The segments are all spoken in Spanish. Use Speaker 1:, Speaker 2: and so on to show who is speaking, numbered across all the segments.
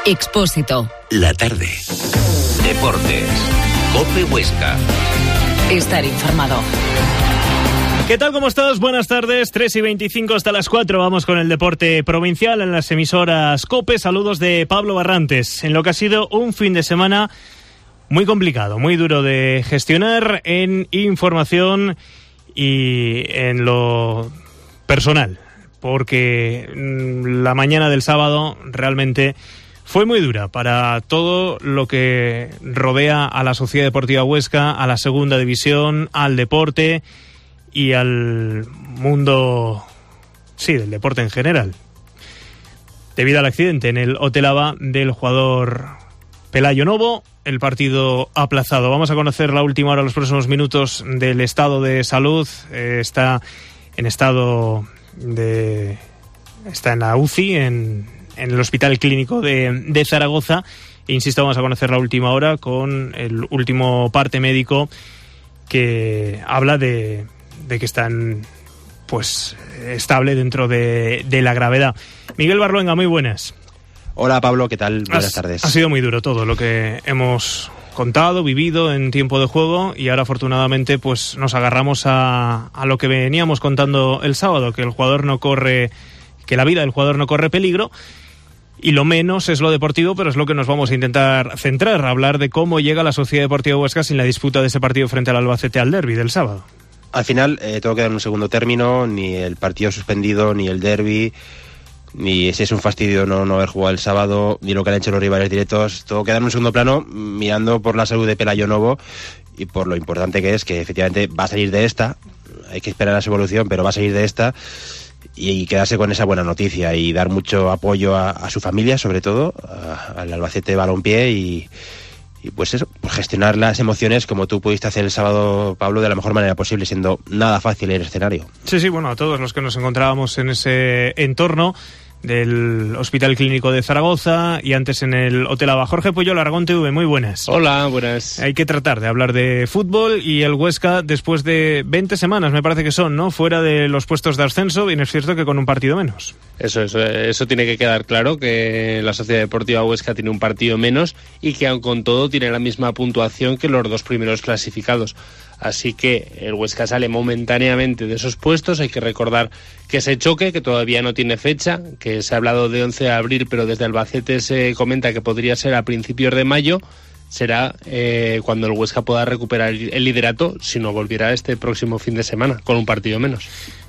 Speaker 1: Expósito.
Speaker 2: La tarde. Deportes. COPE Huesca.
Speaker 1: Estar informado.
Speaker 3: ¿Qué tal? ¿Cómo estás? Buenas tardes, 3:25 hasta las 4. Vamos con el deporte provincial en las emisoras COPE. Saludos de Pablo Barrantes. En lo que ha sido un fin de semana muy complicado, muy duro de gestionar en información y en lo personal, porque la mañana del sábado realmente fue muy dura para todo lo que rodea a la Sociedad Deportiva Huesca, a la segunda división, al deporte y al mundo, sí, del deporte en general. Debido al accidente en el Hotel Aba del jugador Pelayo Novo, el partido aplazado. Vamos a conocer la última hora, los próximos minutos, del estado de salud. Está en la UCI, en el Hospital Clínico de Zaragoza. E insisto, vamos a conocer la última hora con el último parte médico que habla de que están pues estable dentro de la gravedad. Miguel Barluenga, muy buenas.
Speaker 4: Hola Pablo, ¿qué tal? Buenas tardes.
Speaker 3: Ha sido muy duro todo lo que hemos contado, vivido en tiempo de juego, y ahora afortunadamente pues nos agarramos a lo que veníamos contando el sábado, que la vida del jugador no corre peligro. Y lo menos es lo deportivo, pero es lo que nos vamos a intentar centrar, hablar de cómo llega la Sociedad Deportiva Huesca sin la disputa de ese partido frente al Albacete, al derbi del sábado.
Speaker 4: Al final tengo que dar un segundo término, ni el partido suspendido, ni el derbi, ni si es un fastidio no haber jugado el sábado, ni lo que han hecho los rivales directos. Todo queda en un segundo plano, mirando por la salud de Pelayo Novo y por lo importante que es que efectivamente va a salir de esta. Hay que esperar a su evolución, pero va a salir de esta. Y quedarse con esa buena noticia y dar mucho apoyo a su familia, sobre todo, al Albacete Balompié, y pues eso, pues gestionar las emociones como tú pudiste hacer el sábado, Pablo, de la mejor manera posible, siendo nada fácil el escenario.
Speaker 3: Sí, bueno, a todos los que nos encontrábamos en ese entorno del Hospital Clínico de Zaragoza y antes en el Hotel Aba. Jorge Puyol, Aragón TV, muy buenas.
Speaker 5: Hola, buenas.
Speaker 3: Hay que tratar de hablar de fútbol, y el Huesca, después de 20 semanas, me parece que son, ¿no?, fuera de los puestos de ascenso, bien es cierto que con un partido menos.
Speaker 5: Eso tiene que quedar claro, que la Sociedad Deportiva Huesca tiene un partido menos y que aun con todo tiene la misma puntuación que los dos primeros clasificados. Así que el Huesca sale momentáneamente de esos puestos. Hay que recordar que ese choque, que todavía no tiene fecha, que se ha hablado de 11 de abril, pero desde Albacete se comenta que podría ser a principios de mayo, será cuando el Huesca pueda recuperar el liderato, si no volviera este próximo fin de semana, con un partido menos.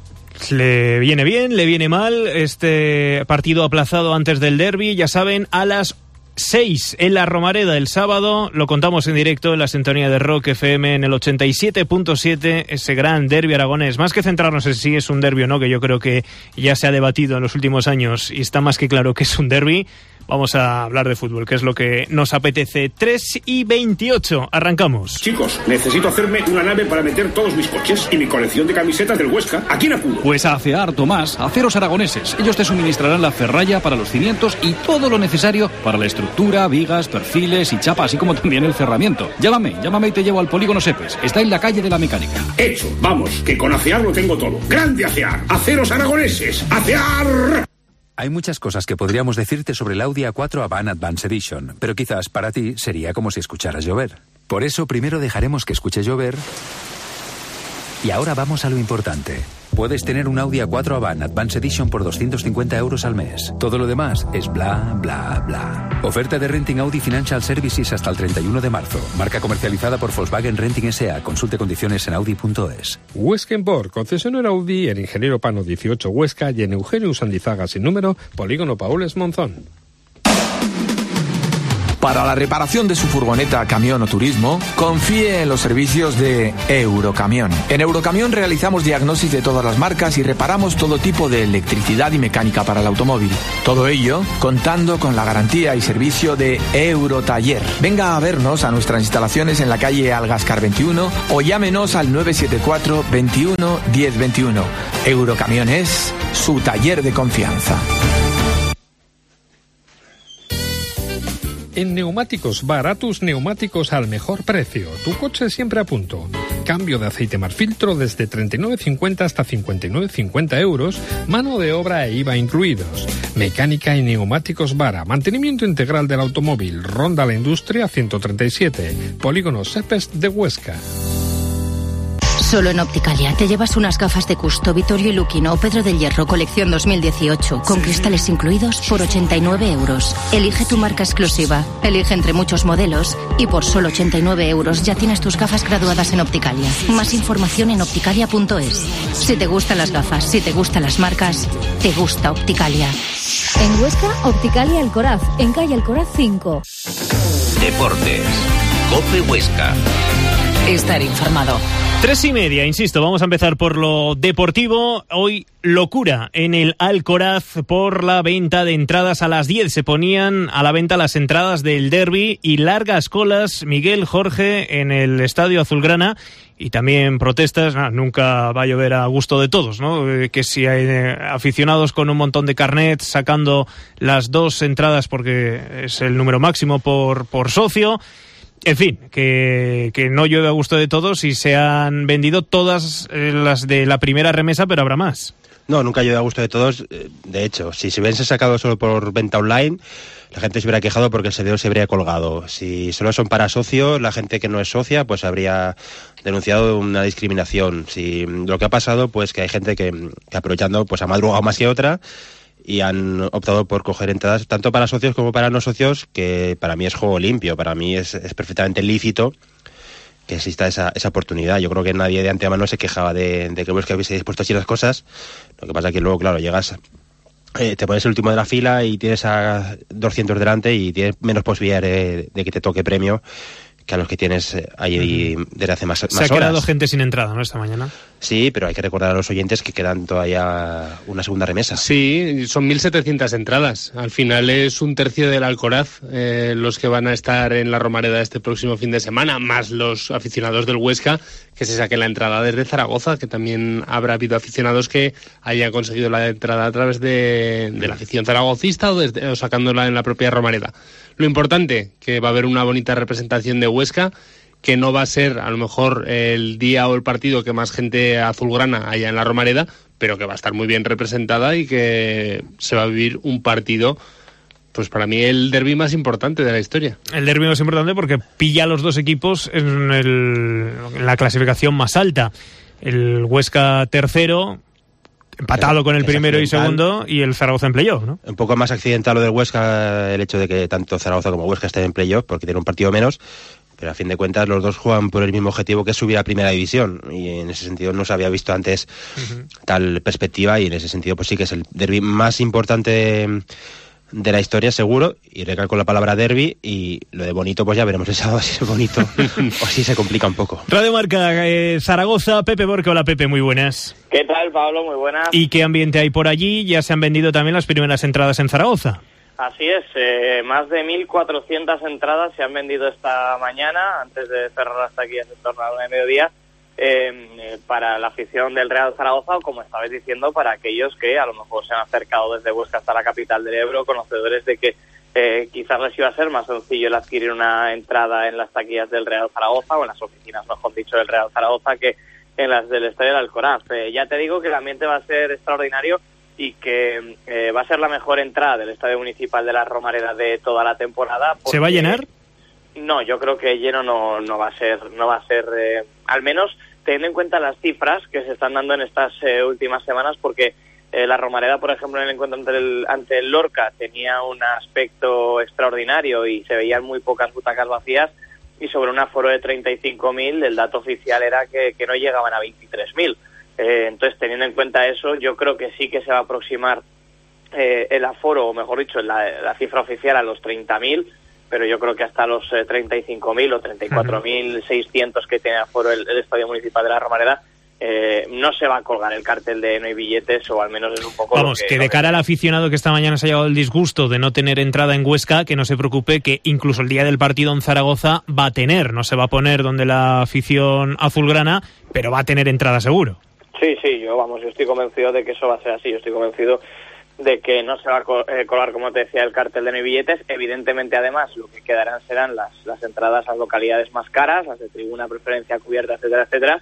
Speaker 3: Le viene bien, le viene mal este partido aplazado antes del derbi, ya saben, a las 6 en la Romareda el sábado. Lo contamos en directo en la sintonía de Rock FM en el 87.7, ese gran derbi aragonés. Más que centrarnos en si es un derbi o no, que yo creo que ya se ha debatido en los últimos años y está más que claro que es un derbi, vamos a hablar de fútbol, que es lo que nos apetece. 3:28, arrancamos.
Speaker 6: Chicos, necesito hacerme una nave para meter todos mis coches y mi colección de camisetas del Huesca. ¿A quién acudo?
Speaker 7: Pues a ACEAR, Tomás, Aceros Aragoneses. Ellos te suministrarán la ferralla para los cimientos y todo lo necesario para la estructura, vigas, perfiles y chapa, así como también el cerramiento. Llámame y te llevo al Polígono Sepes. Está en la calle de la Mecánica.
Speaker 6: Hecho, vamos, que con ACEAR lo tengo todo. ¡Grande ACEAR! ¡Aceros Aragoneses! ¡ACEAR!
Speaker 8: Hay muchas cosas que podríamos decirte sobre el Audi A4 Avant Advanced Edition, pero quizás para ti sería como si escucharas llover. Por eso primero dejaremos que escuche llover y ahora vamos a lo importante. Puedes tener un Audi A4 Avant Advanced Edition por 250 euros al mes. Todo lo demás es bla, bla, bla. Oferta de Renting Audi Financial Services hasta el 31 de marzo. Marca comercializada por Volkswagen Renting S.A. Consulte condiciones en Audi.es.
Speaker 9: Huesca Import, concesionario Audi en Ingeniero Pano 18 Huesca y en Eugenio Sandizaga sin número, Polígono Paules Monzón.
Speaker 10: Para la reparación de su furgoneta, camión o turismo, confíe en los servicios de Eurocamión. En Eurocamión realizamos diagnosis de todas las marcas y reparamos todo tipo de electricidad y mecánica para el automóvil. Todo ello contando con la garantía y servicio de Eurotaller. Venga a vernos a nuestras instalaciones en la calle Algascar 21 o llámenos al 974 21 10 21. Eurocamión es su taller de confianza.
Speaker 9: En Neumáticos Baratus, neumáticos al mejor precio. Tu coche siempre a punto. cambio de aceite más filtro desde 39,50 hasta 59,50 euros, mano de obra e IVA incluidos, mecánica y neumáticos Vara, mantenimiento integral del automóvil, Ronda La Industria 137, Polígono Sepes de Huesca.
Speaker 11: Solo en Opticalia te llevas unas gafas de Custo, Vittorio y Luquino o Pedro del Hierro, colección 2018, con cristales incluidos por 89 euros. Elige tu marca exclusiva, elige entre muchos modelos y por solo 89 euros ya tienes tus gafas graduadas en Opticalia. Más información en opticalia.es. Si te gustan las gafas, si te gustan las marcas, te gusta Opticalia.
Speaker 12: En Huesca, Opticalia Alcoraz, en calle Alcoraz 5.
Speaker 2: Deportes. COPE Huesca.
Speaker 1: Estar informado.
Speaker 3: 3:30, insisto, vamos a empezar por lo deportivo. Hoy locura en el Alcoraz por la venta de entradas. A las 10 se ponían a la venta las entradas del derbi y largas colas, Miguel, Jorge, en el Estadio Azulgrana. Y también protestas, nunca va a llover a gusto de todos, ¿no? Que si hay aficionados con un montón de carnets sacando las 2 entradas porque es el número máximo por socio. En fin, que no llueve a gusto de todos y se han vendido todas las de la primera remesa, pero habrá más.
Speaker 4: No, nunca llueve a gusto de todos. De hecho, si se hubiesen sacado solo por venta online, la gente se hubiera quejado porque el servidor se habría colgado. Si solo son para socios, la gente que no es socia, pues habría denunciado una discriminación. Si lo que ha pasado, pues que hay gente que aprovechando, pues ha madrugado más que otra y han optado por coger entradas tanto para socios como para no socios, que para mí es juego limpio, para mí es perfectamente lícito que exista esa oportunidad. Yo creo que nadie de antemano se quejaba de que Huesca hubiese dispuesto así las cosas. Lo que pasa es que luego, claro, llegas, te pones el último de la fila y tienes a 200 delante y tienes menos posibilidades de que te toque premio que a los que tienes ahí desde hace más horas.
Speaker 3: Se ha quedado gente sin entrada, ¿no?, esta mañana.
Speaker 4: Sí, pero hay que recordar a los oyentes que quedan todavía una segunda remesa.
Speaker 5: Sí, son 1.700 entradas. Al final es un tercio del Alcoraz los que van a estar en la Romareda este próximo fin de semana, más los aficionados del Huesca que se saquen la entrada desde Zaragoza, que también habrá habido aficionados que hayan conseguido la entrada a través de la afición zaragocista o sacándola en la propia Romareda. Lo importante, que va a haber una bonita representación de Huesca, que no va a ser a lo mejor el día o el partido que más gente azulgrana haya en la Romareda, pero que va a estar muy bien representada y que se va a vivir un partido, pues para mí el derbi más importante de la historia. El
Speaker 3: derbi más importante porque pilla a los dos equipos en la clasificación más alta. El Huesca tercero, empatado con el primero y segundo, y el Zaragoza en playoff, ¿no?
Speaker 4: Un poco más accidental lo del Huesca, el hecho de que tanto Zaragoza como Huesca estén en playoff, porque tiene un partido menos, pero a fin de cuentas los dos juegan por el mismo objetivo, que es subir a primera división, y en ese sentido no se había visto antes tal perspectiva, y en ese sentido pues sí que es el derbi más importante de la historia, seguro, y recalco la palabra derbi, y lo de bonito pues ya veremos el sábado si es bonito o si se complica un poco.
Speaker 3: Radio Marca Zaragoza, Pepe Borque. Hola Pepe, muy buenas.
Speaker 13: ¿Qué tal, Pablo? Muy buenas.
Speaker 3: ¿Y qué ambiente hay por allí? Ya se han vendido también las primeras entradas en Zaragoza.
Speaker 13: Así es, más de 1.400 entradas se han vendido esta mañana, antes de cerrar hasta aquí en torno a la mediodía, para la afición del Real Zaragoza, o como estabais diciendo, para aquellos que a lo mejor se han acercado desde Huesca hasta la capital del Ebro, conocedores de que quizás les iba a ser más sencillo el adquirir una entrada en las taquillas del Real Zaragoza, o en las oficinas, mejor dicho, del Real Zaragoza, que en las del Estadio del Alcoraz. Ya te digo que el ambiente va a ser extraordinario y que va a ser la mejor entrada del Estadio Municipal de la Romareda de toda la temporada.
Speaker 3: ¿Se va a llenar?
Speaker 13: No, yo creo que lleno no va a ser, al menos teniendo en cuenta las cifras que se están dando en estas últimas semanas, porque la Romareda, por ejemplo, en el encuentro ante el Lorca tenía un aspecto extraordinario y se veían muy pocas butacas vacías, y sobre un aforo de 35.000 el dato oficial era que no llegaban a 23.000. Entonces, teniendo en cuenta eso, yo creo que sí que se va a aproximar el aforo, o mejor dicho, la cifra oficial a los 30.000, pero yo creo que hasta los 35.000 o 34.600 que tiene aforo el Estadio Municipal de la Romareda, no se va a colgar el cartel de no hay billetes, o al menos es un poco...
Speaker 3: Vamos, que de cara al aficionado que esta mañana se ha llevado el disgusto de no tener entrada en Huesca, que no se preocupe, que incluso el día del partido en Zaragoza va a tener, no se va a poner donde la afición azulgrana, pero va a tener entrada seguro.
Speaker 13: Sí, yo estoy convencido de que eso va a ser así. Yo estoy convencido de que no se va a colar, como te decía, el cartel de no hay billetes. Evidentemente, además, lo que quedarán serán las entradas a localidades más caras, las de tribuna, preferencia, cubierta, etcétera, etcétera.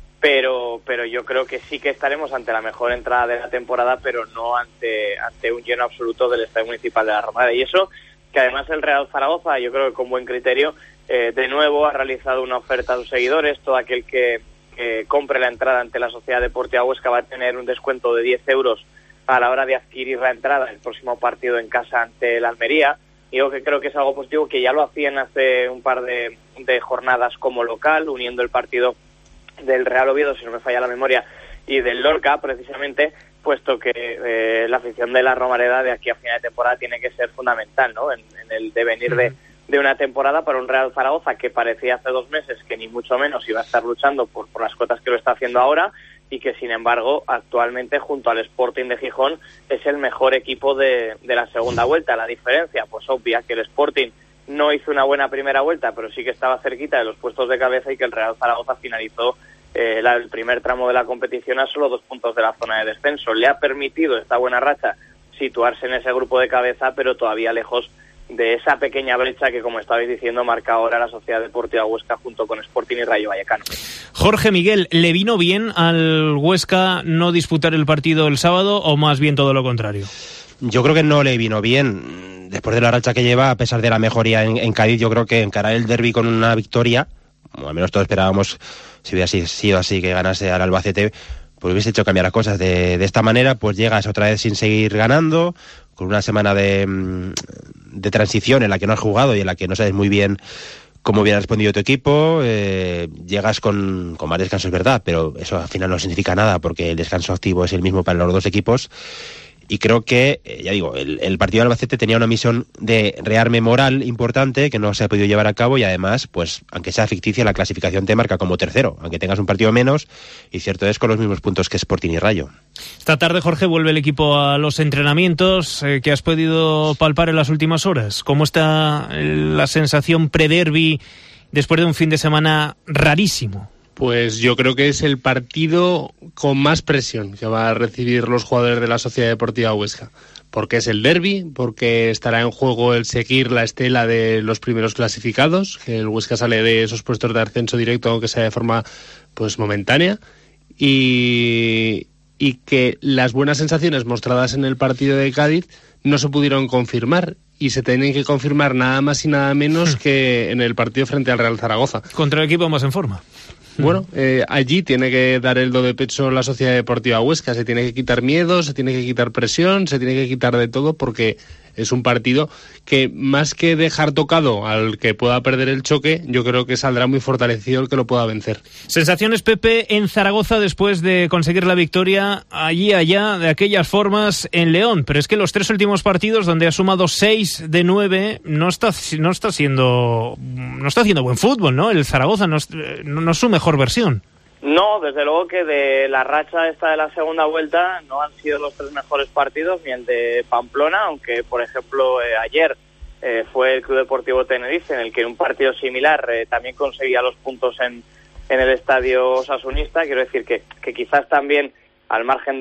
Speaker 13: Pero yo creo que sí que estaremos ante la mejor entrada de la temporada, pero no ante un lleno absoluto del Estadio Municipal de la Romareda. Y eso, que además el Real Zaragoza, yo creo que con buen criterio, de nuevo ha realizado una oferta a sus seguidores. Todo aquel que compre la entrada ante la Sociedad Deportiva Huesca va a tener un descuento de 10 euros a la hora de adquirir la entrada el próximo partido en casa ante el Almería. Y yo que creo que es algo positivo, que ya lo hacían hace un par de jornadas como local, uniendo el partido del Real Oviedo, si no me falla la memoria, y del Lorca, precisamente, puesto que la afición de la Romareda de aquí a final de temporada tiene que ser fundamental, ¿no? En el devenir de una temporada para un Real Zaragoza que parecía hace 2 meses que ni mucho menos iba a estar luchando por las cotas que lo está haciendo ahora, y que sin embargo actualmente junto al Sporting de Gijón es el mejor equipo de la segunda vuelta. La diferencia, pues obvia, que el Sporting no hizo una buena primera vuelta, pero sí que estaba cerquita de los puestos de cabeza, y que el Real Zaragoza finalizó el primer tramo de la competición a solo 2 puntos de la zona de descenso. Le ha permitido esta buena racha situarse en ese grupo de cabeza, pero todavía lejos de esa pequeña brecha que, como estabais diciendo, marca ahora la Sociedad Deportiva Huesca junto con Sporting y Rayo Vallecano.
Speaker 3: Jorge Miguel, ¿le vino bien al Huesca no disputar el partido el sábado o más bien todo lo contrario?
Speaker 4: Yo creo que no le vino bien. Después de la racha que lleva, a pesar de la mejoría en Cádiz, yo creo que encarar el derbi con una victoria, o al menos todos esperábamos, si hubiera sido así, que ganase al Albacete, pues hubiese hecho cambiar las cosas. De esta manera, pues llegas otra vez sin seguir ganando, con una semana de transición en la que no has jugado y en la que no sabes muy bien cómo hubiera respondido tu equipo. Llegas con más descanso, es verdad, pero eso al final no significa nada, porque el descanso activo es el mismo para los dos equipos. Y creo que, ya digo, el partido de Albacete tenía una misión de rearme moral importante que no se ha podido llevar a cabo, y además, pues, aunque sea ficticia, la clasificación te marca como tercero, aunque tengas un partido menos, y cierto es con los mismos puntos que Sporting y Rayo.
Speaker 3: Esta tarde, Jorge, vuelve el equipo a los entrenamientos que has podido palpar en las últimas horas. ¿Cómo está la sensación pre-derbi después de un fin de semana rarísimo?
Speaker 5: Pues yo creo que es el partido con más presión que va a recibir los jugadores de la Sociedad Deportiva Huesca, porque es el derbi, porque estará en juego el seguir la estela de los primeros clasificados, que el Huesca sale de esos puestos de ascenso directo, aunque sea de forma pues momentánea, y que las buenas sensaciones mostradas en el partido de Cádiz no se pudieron confirmar, y se tienen que confirmar nada más y nada menos que en el partido frente al Real Zaragoza.
Speaker 3: Contra el equipo más en forma.
Speaker 5: Bueno, allí tiene que dar el do de pecho la Sociedad Deportiva Huesca, se tiene que quitar miedo, se tiene que quitar presión, se tiene que quitar de todo, porque es un partido que, más que dejar tocado al que pueda perder el choque, yo creo que saldrá muy fortalecido el que lo pueda vencer.
Speaker 3: Sensaciones, Pepe, en Zaragoza después de conseguir la victoria allí allá de aquellas formas en León, pero es que los 3 últimos partidos, donde ha sumado 6 de 9, no está haciendo buen fútbol, ¿no? El Zaragoza no es su mejor versión.
Speaker 13: No, desde luego que de la racha esta de la segunda vuelta no han sido los 3 mejores partidos, ni el de Pamplona, aunque por ejemplo ayer fue el Club Deportivo Tenerife, en el que en un partido similar también conseguía los puntos en el estadio osasunista. Quiero decir que quizás también, al margen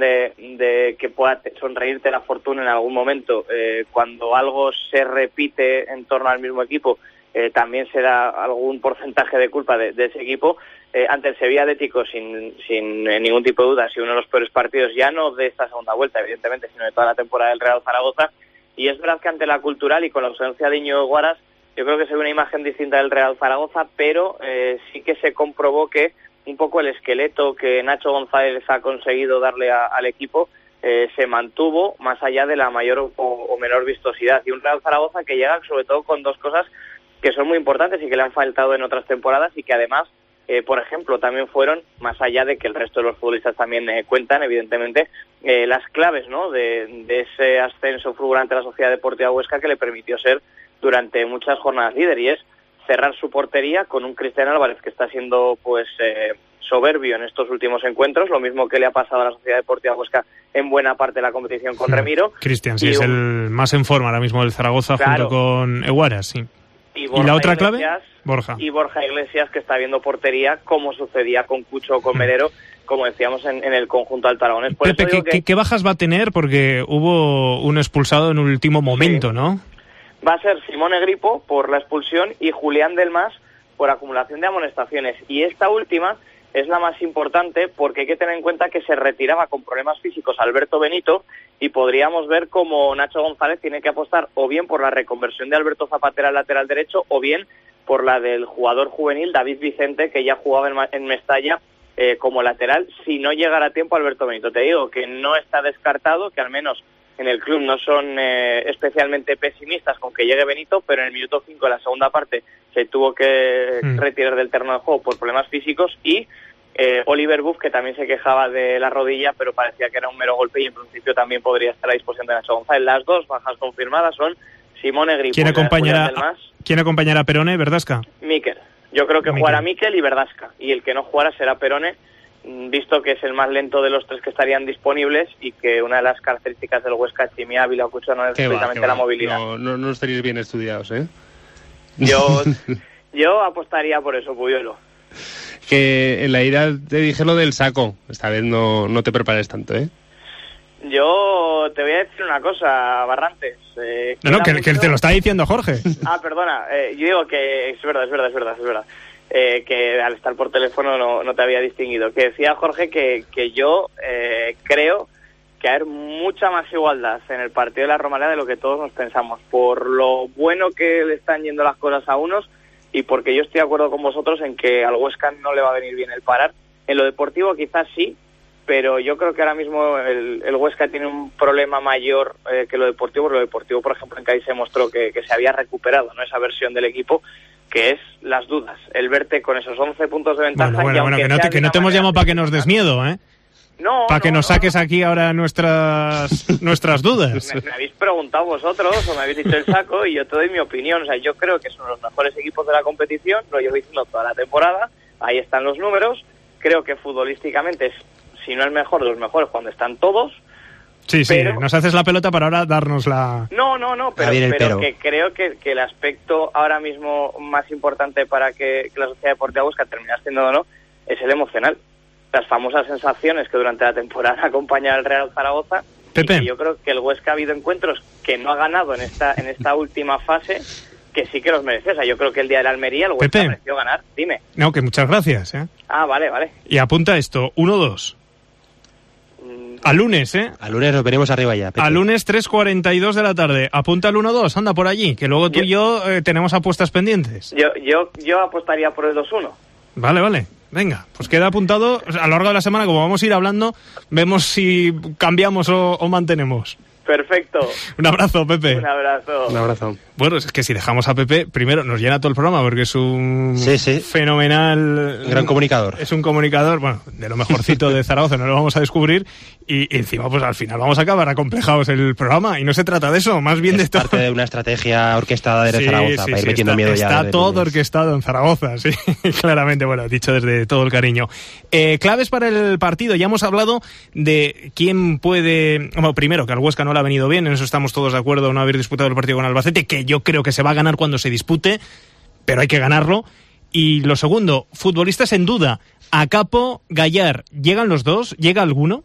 Speaker 13: de que pueda sonreírte la fortuna en algún momento, cuando algo se repite en torno al mismo equipo, también se da algún porcentaje de culpa de ese equipo. Ante el Sevilla Atlético, sin ningún tipo de duda, ha sido uno de los peores partidos, ya no de esta segunda vuelta, evidentemente, sino de toda la temporada del Real Zaragoza. Y es verdad que ante la Cultural y con la ausencia de Íñigo Guaras, yo creo que se ve una imagen distinta del Real Zaragoza, pero sí que se comprobó que un poco el esqueleto que Nacho González ha conseguido darle al equipo se mantuvo, más allá de la mayor o menor vistosidad. Y un Real Zaragoza que llega sobre todo con 2 cosas que son muy importantes y que le han faltado en otras temporadas, y que además, por ejemplo, también fueron, más allá de que el resto de los futbolistas también cuentan, evidentemente, las claves, ¿no?, de ese ascenso fulgurante a la Sociedad Deportiva Huesca, que le permitió ser durante muchas jornadas líder, y es cerrar su portería con un Cristian Álvarez que está siendo pues soberbio en estos últimos encuentros, lo mismo que le ha pasado a la Sociedad Deportiva Huesca en buena parte de la competición con Remiro.
Speaker 3: Cristian, sí, es el más en forma ahora mismo del Zaragoza, claro, junto con Eguaras, sí. ¿Y la otra clave?
Speaker 13: Borja Iglesias, que está viendo portería, como sucedía con Cucho o con Melero, como decíamos, en el conjunto altaragonés. Por
Speaker 3: Pepe,
Speaker 13: eso digo
Speaker 3: ¿qué bajas va a tener? Porque hubo un expulsado en último momento, ¿no?
Speaker 13: Va a ser Simone Gripo por la expulsión y Julián Delmas por acumulación de amonestaciones. Y esta última es la más importante porque hay que tener en cuenta que se retiraba con problemas físicos Alberto Benito y podríamos ver como Nacho González tiene que apostar o bien por la reconversión de Alberto Zapatera al lateral derecho o bien por la del jugador juvenil David Vicente, que ya jugaba en Mestalla como lateral, si no llegara a tiempo Alberto Benito. Te digo que no está descartado, que al menos en el club no son especialmente pesimistas con que llegue Benito, pero en el minuto 5 de la segunda parte se tuvo que retirar del terreno de juego por problemas físicos y Oliver Buff, que también se quejaba de la rodilla, pero parecía que era un mero golpe y en principio también podría estar a disposición de Nacho González. Las dos bajas confirmadas son Simone Gripo.
Speaker 3: ¿Quién acompañará a Perone, Verdasca?
Speaker 13: Mikel. Yo creo que jugará Mikel y Verdasca, y el que no jugará será Perone, visto que es el más lento de los tres que estarían disponibles y que una de las características del Huesca, Chimi Ávila o Cucho, no es precisamente la movilidad.
Speaker 5: No estaréis bien estudiados, ¿eh?
Speaker 13: Yo apostaría por eso, Puyuelo.
Speaker 5: Que en la ida te dije lo del saco. Esta vez no te prepares tanto, ¿eh?
Speaker 13: Yo te voy a decir una cosa, Barrantes.
Speaker 3: Que te lo está diciendo Jorge.
Speaker 13: Perdona. Yo digo que es verdad. Que al estar por teléfono no te había distinguido. Que decía Jorge que yo creo que hay mucha más igualdad en el partido de la Romareda de lo que todos nos pensamos. Por lo bueno que le están yendo las cosas a unos y porque yo estoy de acuerdo con vosotros en que al Huesca no le va a venir bien el parar. En lo deportivo quizás sí, pero yo creo que ahora mismo el Huesca tiene un problema mayor que lo deportivo, porque lo deportivo, por ejemplo, en Cádiz se mostró que se había recuperado, ¿no?, esa versión del equipo, que es las dudas, el verte con esos 11 puntos de ventaja.
Speaker 3: Bueno, que no te hemos llamado para que nos des miedo, ¿eh? Para que nos saques aquí ahora nuestras dudas.
Speaker 13: Me habéis preguntado vosotros o me habéis dicho el saco y yo te doy mi opinión. O sea, yo creo que son los mejores equipos de la competición, lo llevo diciendo toda la temporada, ahí están los números, creo que futbolísticamente es, si no el mejor de los mejores cuando están todos.
Speaker 3: Sí, pero nos haces la pelota para ahora darnos la...
Speaker 13: No, pero que creo que el aspecto ahora mismo más importante para que la Sociedad Deportiva Huesca termine siendo o no es el emocional. Las famosas sensaciones que durante la temporada acompañan al Real Zaragoza.
Speaker 3: Pepe.
Speaker 13: Y que yo creo que el Huesca ha habido encuentros que no ha ganado en esta última fase, que sí que los merece. O sea, yo creo que el día de la Almería el Huesca mereció ganar. Dime.
Speaker 3: No, que muchas gracias, ¿eh?
Speaker 13: Vale.
Speaker 3: Y apunta esto, 1-2. Al lunes, ¿eh?
Speaker 4: Al lunes nos venimos arriba ya, Pepe.
Speaker 3: Al lunes 3:42 de la tarde. Apunta al 1-2, anda por allí, que luego tú y yo tenemos apuestas pendientes.
Speaker 13: Yo apostaría por el 2-1.
Speaker 3: Vale. Venga, pues queda apuntado. A lo largo de la semana, como vamos a ir hablando, vemos si cambiamos o mantenemos.
Speaker 13: Perfecto.
Speaker 3: Un abrazo, Pepe.
Speaker 13: Un abrazo.
Speaker 3: Bueno, es que si dejamos a Pepe, primero nos llena todo el programa porque es un fenomenal...
Speaker 4: Gran comunicador.
Speaker 3: Es un comunicador, bueno, de lo mejorcito de Zaragoza, no lo vamos a descubrir. Y encima, pues al final vamos a acabar acomplejados el programa. Y no se trata de eso, más bien de todo.
Speaker 4: Es parte de una estrategia orquestada desde Zaragoza, para ir metiendo miedo ya.
Speaker 3: Está todo orquestado en Zaragoza, sí, claramente. Bueno, dicho desde todo el cariño. Claves para el partido. Ya hemos hablado de quién puede... Bueno, primero, que al Huesca no le ha venido bien, en eso estamos todos de acuerdo, no haber disputado el partido con Albacete, que yo creo que se va a ganar cuando se dispute, pero hay que ganarlo. Y lo segundo, futbolistas en duda. Acapo, Gallar, ¿llegan los dos? ¿Llega alguno?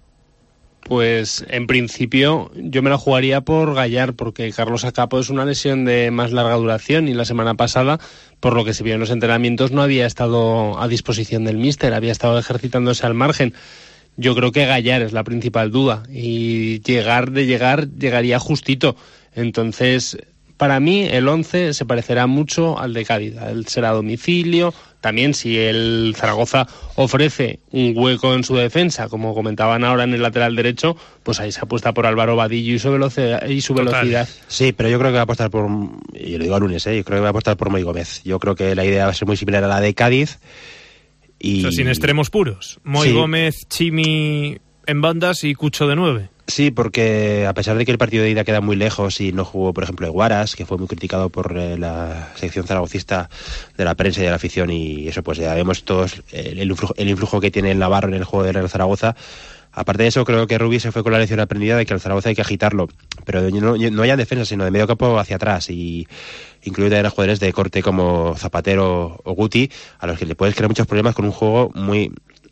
Speaker 5: Pues en principio yo me la jugaría por Gallar, porque Carlos Acapo es una lesión de más larga duración y la semana pasada, por lo que se vio en los entrenamientos, no había estado a disposición del míster, había estado ejercitándose al margen. Yo creo que Gallar es la principal duda y llegaría justito. Entonces, para mí el 11 se parecerá mucho al de Cádiz. Él será a domicilio. También si el Zaragoza ofrece un hueco en su defensa, como comentaban ahora en el lateral derecho, pues ahí se apuesta por Álvaro Vadillo y su velocidad.
Speaker 4: Sí, pero yo creo que va a apostar por, y lo digo a lunes, yo creo que va a apostar por Moy Gómez. Yo creo que la idea va a ser muy similar a la de Cádiz. Y...
Speaker 3: O sea, sin extremos puros. Moy Gómez, Chimi en bandas y Cucho de 9.
Speaker 4: Sí, porque a pesar de que el partido de ida queda muy lejos y no jugó, por ejemplo, Eguaras, que fue muy criticado por la sección zaragocista de la prensa y de la afición, y eso pues ya vemos todos el influjo que tiene el Navarro en el juego de Real Zaragoza. Aparte de eso, creo que Rubí se fue con la lección aprendida de que al Zaragoza hay que agitarlo, pero no ya en defensa, sino de medio campo hacia atrás, y incluir también a jugadores de corte como Zapatero o Guti, a los que le puedes crear muchos problemas con un juego muy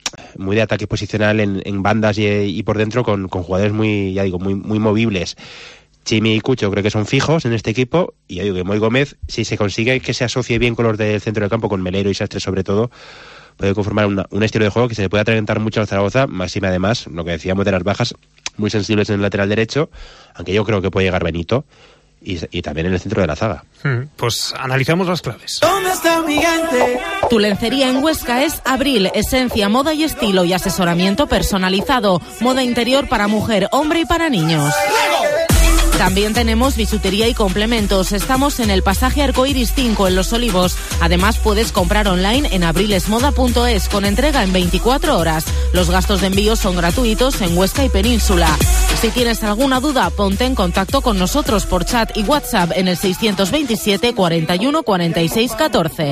Speaker 4: muy de ataque posicional en bandas y por dentro con jugadores muy, ya digo, muy movibles. Chimi y Cucho creo que son fijos en este equipo, y ya digo que Moy Gómez, si se consigue que se asocie bien con los del centro del campo, con Melero y Sastre sobre todo, puede conformar un estilo de juego que se le puede atragantar mucho al Zaragoza, máxima además, lo que decíamos de las bajas, muy sensibles en el lateral derecho, aunque yo creo que puede llegar Benito, y también en el centro de la zaga.
Speaker 3: Pues analizamos las claves.
Speaker 14: ¿Dónde está mi gente?
Speaker 15: Tu lencería en Huesca es Abril, esencia, moda y estilo y asesoramiento personalizado. Moda interior para mujer, hombre y para niños. También tenemos bisutería y complementos. Estamos en el pasaje Arcoiris 5 en Los Olivos. Además puedes comprar online en abrilesmoda.es con entrega en 24 horas. Los gastos de envío son gratuitos en Huesca y Península. Si tienes alguna duda, ponte en contacto con nosotros por chat y WhatsApp en el 627 41 46 14.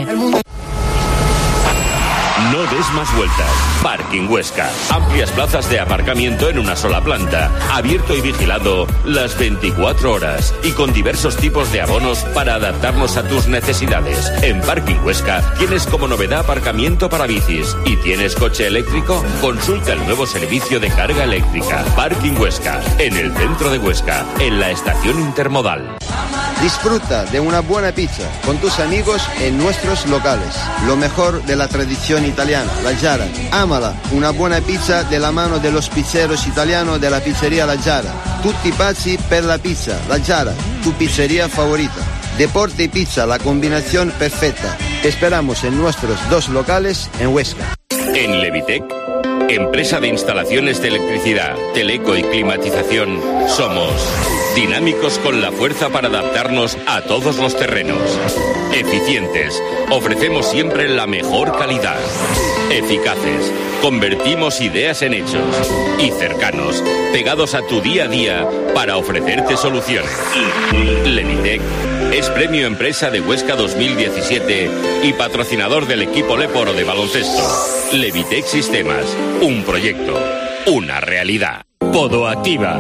Speaker 16: No des más vueltas. Parking Huesca. Amplias plazas de aparcamiento en una sola planta. Abierto y vigilado las 24 horas. Y con diversos tipos de abonos para adaptarnos a tus necesidades. En Parking Huesca tienes como novedad aparcamiento para bicis. ¿Y tienes coche eléctrico? Consulta el nuevo servicio de carga eléctrica. Parking Huesca. En el centro de Huesca. En la estación intermodal.
Speaker 17: Disfruta de una buena pizza con tus amigos en nuestros locales. Lo mejor de la tradición italiana, la Giara. Ámala, una buena pizza de la mano de los pizzeros italianos de la pizzería La Giara. Tutti pazzi per la pizza, La Giara, tu pizzería favorita. Deporte y pizza, la combinación perfecta. Te esperamos en nuestros 2 locales en Huesca.
Speaker 16: En Levitec, empresa de instalaciones de electricidad, teleco y climatización, somos dinámicos con la fuerza para adaptarnos a todos los terrenos. Eficientes, ofrecemos siempre la mejor calidad. Eficaces, convertimos ideas en hechos. Y cercanos, pegados a tu día a día para ofrecerte soluciones. Levitec es Premio Empresa de Huesca 2017 y patrocinador del equipo Leporo de baloncesto. Levitec Sistemas, un proyecto, una realidad. Podoactiva.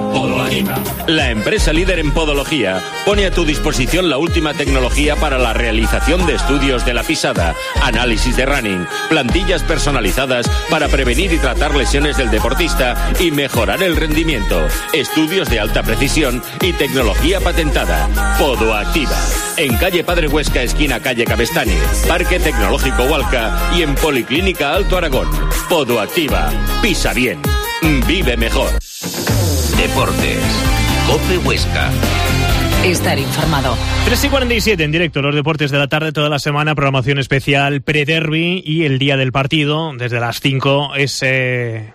Speaker 16: La empresa líder en podología pone a tu disposición la última tecnología para la realización de estudios de la pisada, análisis de running, plantillas personalizadas para prevenir y tratar lesiones del deportista y mejorar el rendimiento, estudios de alta precisión y tecnología patentada. Podoactiva. En calle Padre Huesca, esquina calle Cabestany, Parque Tecnológico Hualca y en Policlínica Alto Aragón. Podoactiva. Pisa bien. Vive mejor.
Speaker 2: Deportes. COPE Huesca.
Speaker 1: Estar informado.
Speaker 3: 3:47 en directo, los deportes de la tarde toda la semana, programación especial pre-derby y el día del partido, desde las 5, ese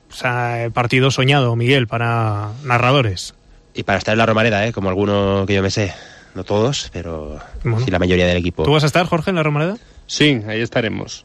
Speaker 3: partido soñado, Miguel, para narradores.
Speaker 4: Y para estar en la Romareda, como alguno que yo me sé. No todos, pero bueno, sí la mayoría del equipo.
Speaker 3: ¿Tú vas a estar, Jorge, en la Romareda?
Speaker 5: Sí, ahí estaremos.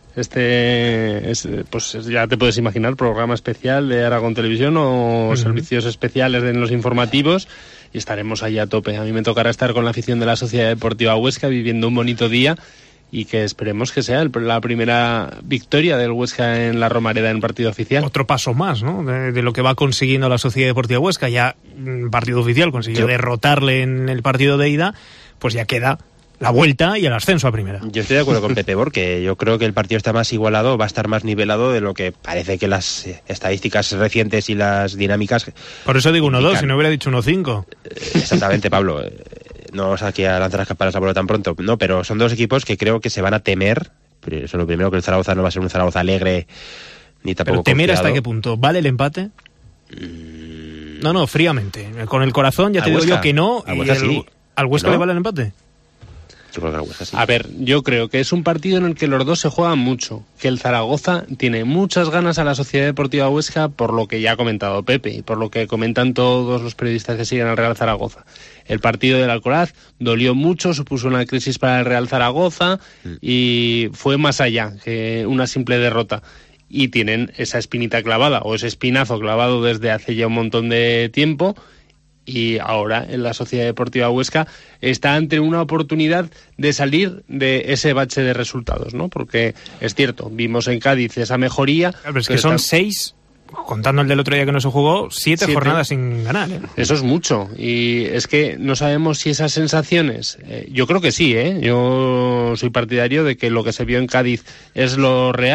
Speaker 5: Pues ya te puedes imaginar, programa especial de Aragón Televisión o servicios especiales en los informativos, y estaremos ahí a tope. A mí me tocará estar con la afición de la Sociedad Deportiva Huesca viviendo un bonito día y que esperemos que sea la primera victoria del Huesca en la Romareda en partido oficial.
Speaker 3: Otro paso más, ¿no? De lo que va consiguiendo la Sociedad Deportiva Huesca. Ya partido oficial consiguió derrotarle en el partido de ida, pues ya queda la vuelta y el ascenso a primera.
Speaker 4: Yo estoy de acuerdo con Pepe, porque yo creo que el partido está más igualado, va a estar más nivelado de lo que parece que las estadísticas recientes y las dinámicas.
Speaker 3: Por eso digo 1-2, si no hubiera dicho 1-5.
Speaker 4: Exactamente, Pablo. No os aquí a lanzar las campanas a vuelo tan pronto. No, pero son dos equipos que creo que se van a temer. Eso es lo primero, que el Zaragoza no va a ser un Zaragoza alegre ni tampoco.
Speaker 3: Pero temer
Speaker 4: confiado.
Speaker 3: ¿Hasta qué punto? ¿Vale el empate? No, fríamente. Con el corazón ya te digo yo que no. ¿Al Huesca le vale el empate?
Speaker 5: A ver, yo creo que es un partido en el que los dos se juegan mucho, que el Zaragoza tiene muchas ganas a la Sociedad Deportiva Huesca, por lo que ya ha comentado Pepe y por lo que comentan todos los periodistas que siguen al Real Zaragoza. El partido del Alcoraz dolió mucho, supuso una crisis para el Real Zaragoza y fue más allá que una simple derrota. Y tienen esa espinita clavada, o ese espinazo clavado desde hace ya un montón de tiempo. Y ahora en la Sociedad Deportiva Huesca está ante una oportunidad de salir de ese bache de resultados, ¿no? Porque es cierto, vimos en Cádiz esa mejoría.
Speaker 3: Pero es que son 6, contando el del otro día que no se jugó, 7 jornadas sin ganar, ¿eh?
Speaker 5: Eso es mucho, y es que no sabemos si esas sensaciones, yo creo que sí, yo soy partidario de que lo que se vio en Cádiz es lo real,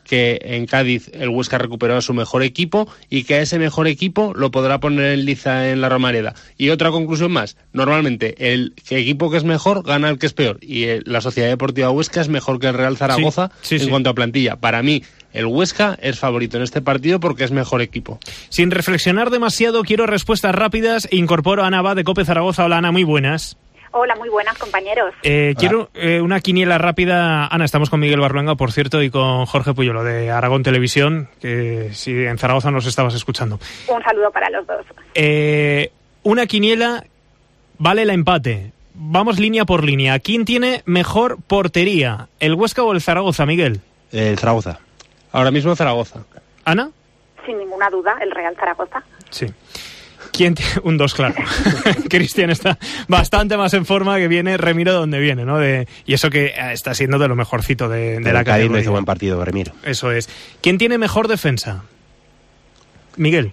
Speaker 5: que en Cádiz el Huesca recuperó a su mejor equipo y que a ese mejor equipo lo podrá poner en liza en la Romareda. Y otra conclusión más, normalmente el equipo que es mejor gana el que es peor, y la Sociedad Deportiva Huesca es mejor que el Real Zaragoza en cuanto a plantilla. Para mí el Huesca es favorito en este partido porque es mejor equipo.
Speaker 3: Sin reflexionar demasiado, quiero respuestas rápidas e incorporo a Ana Abad de COPE Zaragoza. Hola Ana, muy buenas.
Speaker 14: Hola, muy buenas, compañeros.
Speaker 3: Quiero una quiniela rápida. Ana, estamos con Miguel Barluenga, por cierto, y con Jorge Puyolo de Aragón Televisión, que si en Zaragoza nos estabas escuchando.
Speaker 14: Un saludo para los dos.
Speaker 3: Una quiniela vale el empate. Vamos línea por línea. ¿Quién tiene mejor portería, el Huesca o el Zaragoza, Miguel?
Speaker 4: El Zaragoza.
Speaker 5: Ahora mismo Zaragoza.
Speaker 3: ¿Ana?
Speaker 14: Sin ninguna duda, el Real Zaragoza.
Speaker 3: Sí. ¿Quién tiene un 2, claro? Cristian está bastante más en forma, que viene Remiro de donde viene, ¿no? Y eso que está siendo de lo mejorcito de la categoría.
Speaker 4: No hizo buen partido, Remiro.
Speaker 3: Eso es. ¿Quién tiene mejor defensa? Miguel.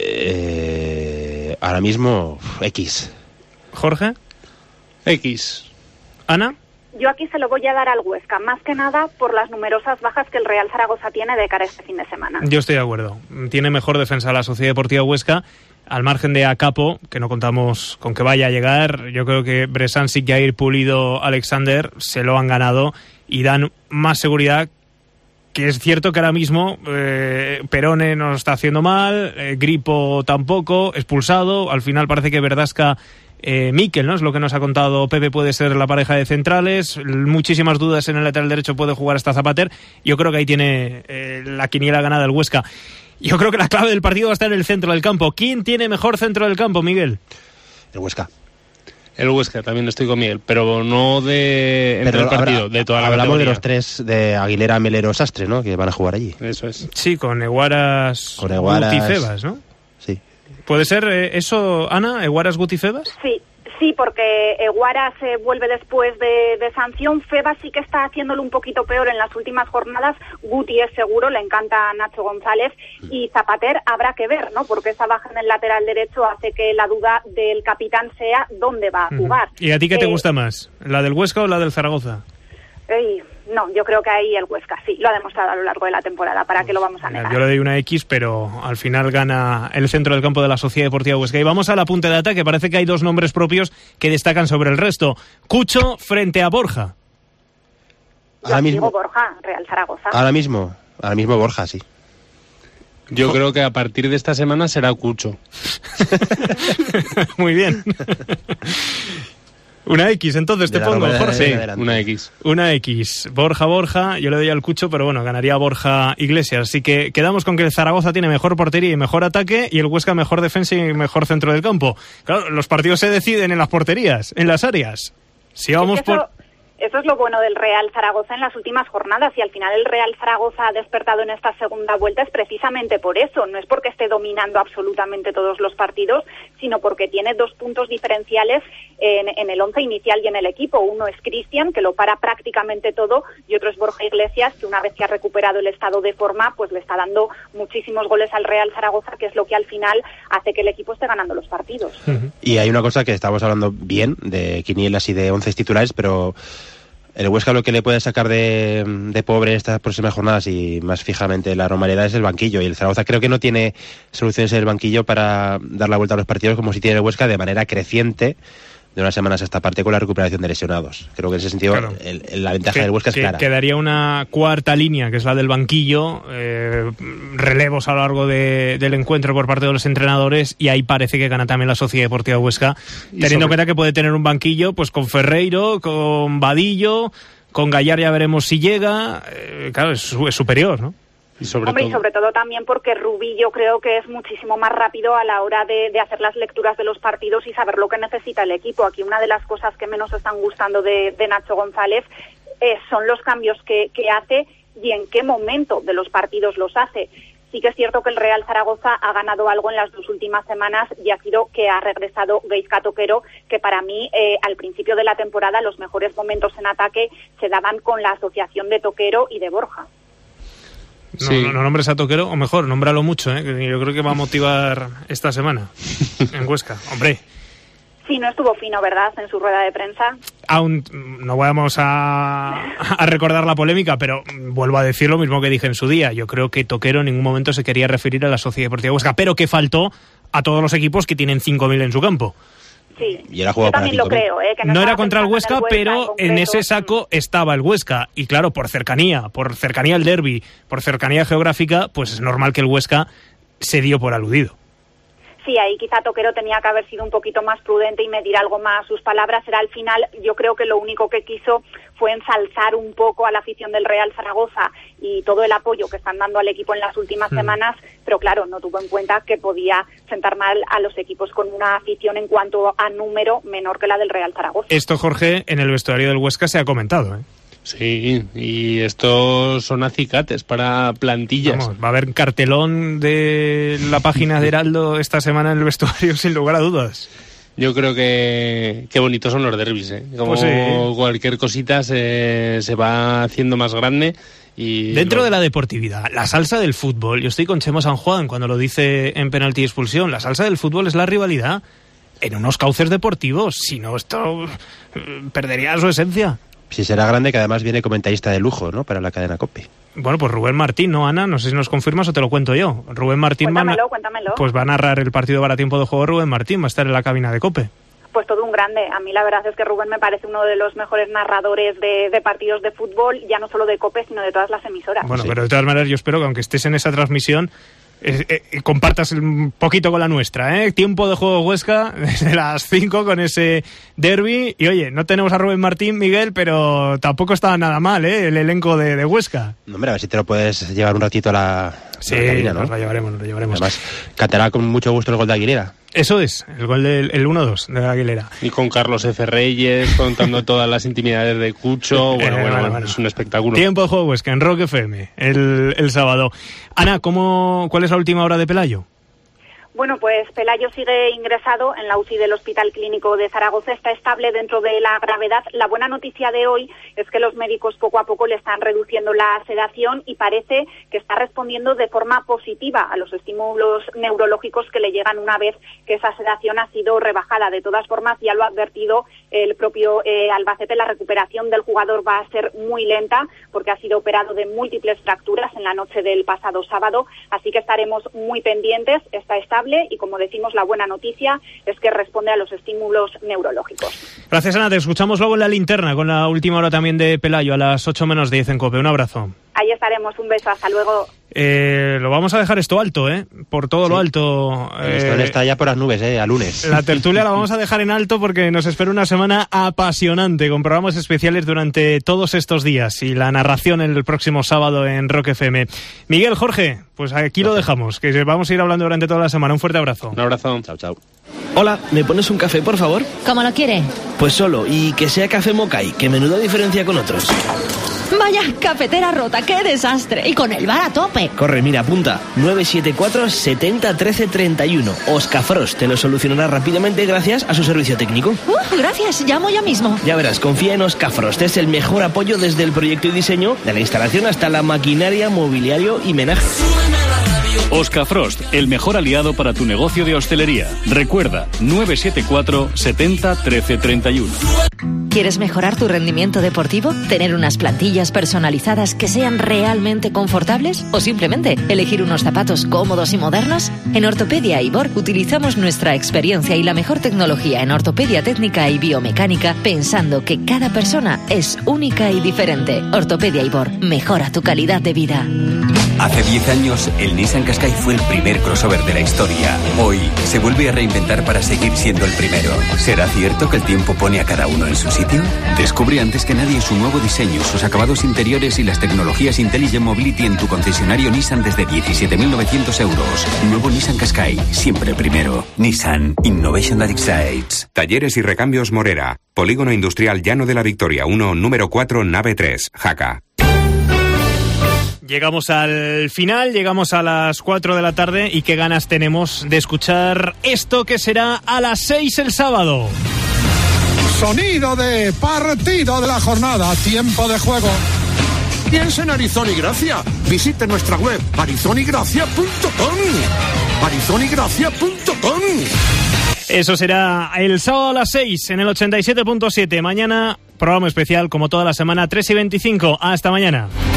Speaker 4: Ahora mismo, X.
Speaker 3: ¿Jorge?
Speaker 5: X.
Speaker 3: ¿Ana?
Speaker 14: Yo aquí se lo voy a dar al Huesca, más que nada por las numerosas bajas que el Real Zaragoza tiene de cara a este fin de semana.
Speaker 3: Yo estoy de acuerdo. Tiene mejor defensa la Sociedad Deportiva Huesca, al margen de Acapo, que no contamos con que vaya a llegar. Yo creo que Bresancic, Jair, Pulido, Alexander se lo han ganado y dan más seguridad. Que es cierto que ahora mismo Perone no está haciendo mal, Gripo tampoco, expulsado. Al final parece que Verdasca, Mikel, ¿no? Es lo que nos ha contado Pepe, puede ser la pareja de centrales. Muchísimas dudas en el lateral derecho, puede jugar hasta Zapater. Yo creo que ahí tiene la quiniela ganada el Huesca. Yo creo que la clave del partido va a estar en el centro del campo. ¿Quién tiene mejor centro del campo, Miguel?
Speaker 4: El Huesca.
Speaker 5: El Huesca, también estoy con Miguel, pero no de entre el partido, de toda la
Speaker 4: hablamos
Speaker 5: categoría.
Speaker 4: de los tres, de Aguilera, Melero, Sastre, ¿no? Que van a jugar allí.
Speaker 5: Eso es.
Speaker 3: Sí, con Eguaras, Guti, Febas, ¿no?
Speaker 4: Sí.
Speaker 3: ¿Puede ser eso, Ana? ¿Eguaras, Guti, Febas?
Speaker 14: Sí, porque Eguaras vuelve después de sanción. Febas sí que está haciéndolo un poquito peor en las últimas jornadas. Guti es seguro, le encanta Nacho González. Y Zapater habrá que ver, ¿no? Porque esa baja en el lateral derecho hace que la duda del capitán sea dónde va a jugar.
Speaker 3: ¿Y a ti qué te gusta más? ¿La del Huesca o la del Zaragoza?
Speaker 14: No, yo creo que ahí el Huesca sí, lo ha demostrado a lo largo de la temporada, ¿para qué lo vamos a negar?
Speaker 3: Yo le doy una X, pero al final gana el centro del campo de la Sociedad Deportiva Huesca. Y vamos al apunte de ataque, parece que hay dos nombres propios que destacan sobre el resto. Cucho frente a Borja.
Speaker 14: Yo digo Borja, Real Zaragoza.
Speaker 4: Ahora mismo Borja, sí.
Speaker 5: Yo creo que a partir de esta semana será Cucho.
Speaker 3: Muy bien. Una X, entonces te pongo, Jorge.
Speaker 5: Sí, una X.
Speaker 3: Una X. Borja, yo le doy al Cucho, pero bueno, ganaría Borja Iglesias. Así que quedamos con que el Zaragoza tiene mejor portería y mejor ataque, y el Huesca mejor defensa y mejor centro del campo. Claro, los partidos se deciden en las porterías, en las áreas. Si vamos por...
Speaker 14: Eso es lo bueno del Real Zaragoza en las últimas jornadas, y al final el Real Zaragoza ha despertado en esta segunda vuelta es precisamente por eso. No es porque esté dominando absolutamente todos los partidos, sino porque tiene dos puntos diferenciales en el once inicial y en el equipo. Uno es Cristian, que lo para prácticamente todo, y otro es Borja Iglesias, que una vez que ha recuperado el estado de forma, pues le está dando muchísimos goles al Real Zaragoza, que es lo que al final hace que el equipo esté ganando los partidos.
Speaker 4: Y hay una cosa que estamos hablando bien, de quinielas y de 11 titulares, pero... El Huesca lo que le puede sacar de pobre estas próximas jornadas y más fijamente la Romareda es el banquillo, y el Zaragoza creo que no tiene soluciones en el banquillo para dar la vuelta a los partidos como si tiene el Huesca de manera creciente de unas semanas a esta parte con la recuperación de lesionados. Creo que en ese sentido claro, la ventaja del Huesca es clara.
Speaker 3: Quedaría una cuarta línea, que es la del banquillo, relevos a lo largo del encuentro por parte de los entrenadores, y ahí parece que gana también la Sociedad Deportiva Huesca, teniendo en cuenta que puede tener un banquillo pues con Ferreiro, con Vadillo, con Gallar ya veremos si llega, claro, es superior, ¿no?
Speaker 14: Y sobre todo también porque Rubí yo creo que es muchísimo más rápido a la hora de hacer las lecturas de los partidos y saber lo que necesita el equipo. Aquí una de las cosas que menos están gustando de Nacho González son los cambios que hace y en qué momento de los partidos los hace. Sí que es cierto que el Real Zaragoza ha ganado algo en las dos últimas semanas y ha sido que ha regresado Gaizka Toquero, que para mí al principio de la temporada los mejores momentos en ataque se daban con la asociación de Toquero y de Borja.
Speaker 3: No nombres a Toquero, o mejor, nómbralo mucho, que yo creo que va a motivar esta semana en Huesca. Hombre.
Speaker 14: Sí, no estuvo fino, ¿verdad?, en su rueda de prensa.
Speaker 3: Aún no vamos a recordar la polémica, pero vuelvo a decir lo mismo que dije en su día. Yo creo que Toquero en ningún momento se quería referir a la Sociedad Deportiva Huesca, pero que faltó a todos los equipos que tienen 5.000 en su campo.
Speaker 14: Sí,
Speaker 4: y era
Speaker 14: yo también lo creo. Que
Speaker 3: no era contra el Huesca, pero en ese saco estaba el Huesca. Y claro, por cercanía al derbi, por cercanía geográfica, pues es normal que el Huesca se dio por aludido.
Speaker 14: Sí, ahí quizá Toquero tenía que haber sido un poquito más prudente y medir algo más sus palabras. Era al final, yo creo que lo único que quiso fue ensalzar un poco a la afición del Real Zaragoza y todo el apoyo que están dando al equipo en las últimas semanas, pero claro, no tuvo en cuenta que podía sentar mal a los equipos con una afición en cuanto a número menor que la del Real Zaragoza.
Speaker 3: Esto, Jorge, en el vestuario del Huesca se ha comentado, ¿eh?
Speaker 5: Sí, y estos son acicates para plantillas.
Speaker 3: Vamos, va a haber cartelón de la página de Heraldo esta semana en el vestuario, sin lugar a dudas.
Speaker 5: Yo creo que qué bonitos son los derbis, ¿eh? Como
Speaker 3: pues sí.
Speaker 5: Cualquier cosita se va haciendo más grande. Y
Speaker 3: dentro de la deportividad, la salsa del fútbol, yo estoy con Chemo San Juan cuando lo dice en penalti y expulsión, la salsa del fútbol es la rivalidad en unos cauces deportivos, si no esto perdería su esencia.
Speaker 4: Sí, será grande, que además viene comentarista de lujo, ¿no?, para la cadena COPE.
Speaker 3: Bueno, pues Rubén Martín, ¿no, Ana? No sé si nos confirmas o te lo cuento yo. Rubén Martín
Speaker 14: cuéntamelo.
Speaker 3: Pues va a narrar el partido para tiempo de juego. Rubén Martín va a estar en la cabina de COPE.
Speaker 14: Pues todo un grande. A mí la verdad es que Rubén me parece uno de los mejores narradores de partidos de fútbol, ya no solo de COPE, sino de todas las emisoras.
Speaker 3: Bueno, sí. Pero de todas maneras yo espero que aunque estés en esa transmisión, compartas un poquito con la nuestra, ¿eh? Tiempo de juego Huesca desde las 5 con ese derbi. Y oye, no tenemos a Rubén Martín, Miguel, pero tampoco estaba nada mal, ¿eh?, el elenco de Huesca.
Speaker 4: No, hombre, a ver si te lo puedes llevar un ratito a la cabina, ¿no?
Speaker 3: Nos lo llevaremos.
Speaker 4: Además, cantará con mucho gusto el gol de Aguilera.
Speaker 3: Eso es, el gol del 1-2 de Aguilera.
Speaker 5: Y con Carlos F. Reyes contando todas las intimidades de Cucho. Bueno, es un espectáculo.
Speaker 3: Tiempo de juego Huesca en Rock FM el sábado. Ana, ¿cuál es la última hora de Pelayo?
Speaker 14: Bueno, pues Pelayo sigue ingresado en la UCI del Hospital Clínico de Zaragoza, está estable dentro de la gravedad. La buena noticia de hoy es que los médicos poco a poco le están reduciendo la sedación y parece que está respondiendo de forma positiva a los estímulos neurológicos que le llegan una vez que esa sedación ha sido rebajada. De todas formas, ya lo ha advertido el propio Albacete, la recuperación del jugador va a ser muy lenta porque ha sido operado de múltiples fracturas en la noche del pasado sábado, así que estaremos muy pendientes. Está estable y, como decimos, la buena noticia es que responde a los estímulos neurológicos.
Speaker 3: Gracias, Ana. Te escuchamos luego en la linterna con la última hora también de Pelayo a las 8 menos 10 en COPE. Un abrazo.
Speaker 14: Ahí estaremos. Un beso. Hasta luego.
Speaker 3: Lo vamos a dejar esto alto, por todo lo alto.
Speaker 4: Está ya por las nubes, a lunes.
Speaker 3: La tertulia la vamos a dejar en alto porque nos espera una semana apasionante con programas especiales durante todos estos días y la narración el próximo sábado en Rock FM. Miguel, Jorge, pues aquí lo dejamos, que vamos a ir hablando durante toda la semana. Un fuerte abrazo.
Speaker 5: Un abrazo.
Speaker 4: Chao.
Speaker 18: Hola, ¿me pones un café, por favor?
Speaker 1: ¿Cómo lo quiere?
Speaker 18: Pues solo, y que sea café Mokai, que menuda diferencia con otros.
Speaker 1: Vaya, cafetera rota, qué desastre. Y con el bar a tope.
Speaker 18: Corre, mira, apunta. 974 70 13 31. Oscafrost te lo solucionará rápidamente gracias a su servicio técnico.
Speaker 1: Gracias, llamo ya mismo.
Speaker 18: Ya verás, confía en Oscafrost. Es el mejor apoyo desde el proyecto y diseño, de la instalación hasta la maquinaria, mobiliario y menaje.
Speaker 7: Oscafrost, el mejor aliado para tu negocio de hostelería. Recuerda, 974 70 13 31.
Speaker 1: ¿Quieres mejorar tu rendimiento deportivo? ¿Tener unas plantillas personalizadas que sean realmente confortables? ¿O simplemente elegir unos zapatos cómodos y modernos? En Ortopedia Ibor utilizamos nuestra experiencia y la mejor tecnología en ortopedia técnica y biomecánica, pensando que cada persona es única y diferente. Ortopedia Ibor, mejora tu calidad de vida.
Speaker 19: Hace 10 años, el Nissan Qashqai fue el primer crossover de la historia. Hoy, se vuelve a reinventar para seguir siendo el primero. ¿Será cierto que el tiempo pone a cada uno en su sitio? Descubre antes que nadie su nuevo diseño, sus acabados interiores y las tecnologías Intelligent Mobility en tu concesionario Nissan desde 17.900 euros. Nuevo Nissan Qashqai, siempre primero. Nissan Innovation that excites.
Speaker 20: Talleres y recambios Morera. Polígono Industrial Llano de la Victoria 1, número 4, nave 3, Jaca.
Speaker 3: Llegamos al final, llegamos a las 4 de la tarde y qué ganas tenemos de escuchar esto que será a las 6 el sábado.
Speaker 6: Sonido de partido de la jornada, tiempo de juego. Piensa en Arizona y Gracia. Visite nuestra web arizonigracia.com. arizonigracia.com.
Speaker 3: Eso será el sábado a las 6 en el 87.7. Mañana, programa especial como toda la semana, 3:25. Hasta mañana.